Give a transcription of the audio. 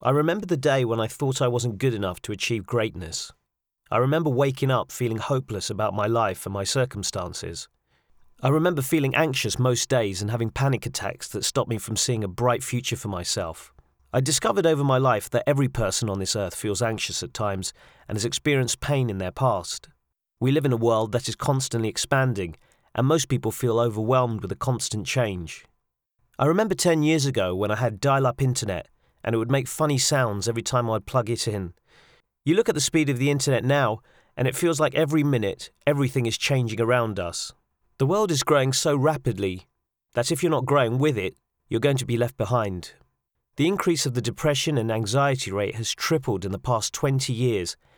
I remember the day when I thought I wasn't good enough to achieve greatness. I remember waking up feeling hopeless about my life and my circumstances. I remember feeling anxious most days and having panic attacks that stopped me from seeing a bright future for myself. I discovered over my life that every person on this earth feels anxious at times and has experienced pain in their past. We live in a world that is constantly expanding, and most people feel overwhelmed with the constant change. I remember 10 years ago when I had dial-up internet and it would make funny sounds every time I'd plug it in. You look at the speed of the internet now and it feels like every minute everything is changing around us. The world is growing so rapidly that if you're not growing with it, you're going to be left behind. The increase of the depression and anxiety rate has tripled in the past 20 years,